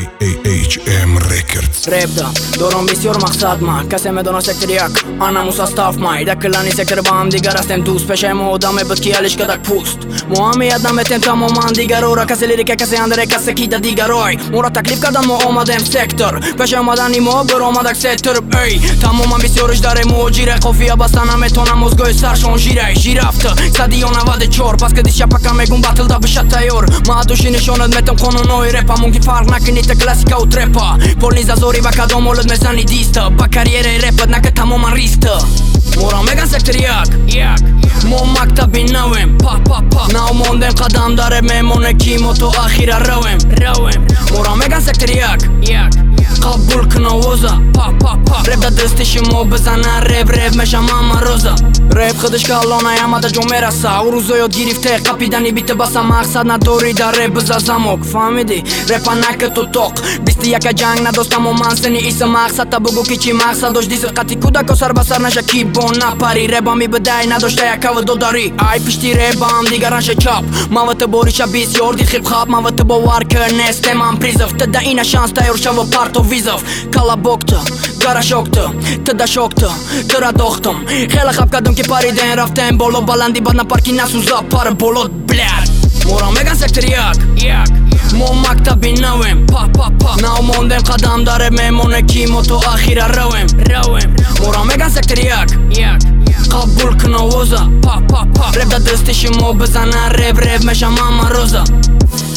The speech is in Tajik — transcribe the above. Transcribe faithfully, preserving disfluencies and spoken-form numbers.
H M Records. Rap da, dorëm visjor maqsad ma Kase me dono sektor jak, ana musa staf maj Dhe këllani se kërbam diga rastem tu Speshe mo da me bët kjelish këtak pust Muami jedna me tenta mo man diga rora Kase lirike kase andere kase kita diga roj Mura taklif ka dan mo oma dem sektor Peshe ma dani mo bër oma dak sektor Ej, ta mo man visjor ish dare mo gjire Kofia bastana me tona mozgoj sar shon gjire Gjiraftë, sa di ona vade qor Pas këdi qa paka me gun battle da bëshat tajor Ma atu shini shonet me tëm kononoj repa Mung ki fark na këni të klasika u trepa Por një zazori baka do mollët me zani dista Pa karjere i repët na këta mo man ristë Mora me gan sektor jak, jak Mo mak ta binawim, pa pa pa Na u mondem kadam dare me mone kimo to akhira rëwim, rëwim Mora me gan sektor jak, jak Kabul këna oza, pa pa pa Rep da dësti shimo bëzana rep rep me shamama roza Rep këdësh ka lona jama da gjomera sa Uruzoj od girifte, kapidani bitë basa maksad Na dori da rep bëza zamok Famidi, repa na këtu tok Bisti ja ka gjang na dosta mo man Se një isë maksad ta bëgu kiqi maksad Dosh disë kati kuda kosar basar na shaki bon na pari Reba mi bëdaj na do shtaja ka vë do dari Aj pishti reba am diga ran shë qap Ma vë të bori shabis jordi hip hop Ma vë të boar kërnes tema më prizëv Të da ina shans ta jor qavo parto vizëv Kalla boktë, gara shoktë Të da shoktë, të radohtëm Hela hap ka dëm ki pari den raften Bolo balandi bad na parki nasu za parë bolot bled Mora me gan sektor jak, jak Mo mak ta binawim, pa pa pa Na u mondem kadam dare me mone kimo to akhira rëwim, rëwim Mora me gan sektor jak, jak Kabul këna oza, pa pa pa Rep da dësti shimo bëzana rep rep me shamama roza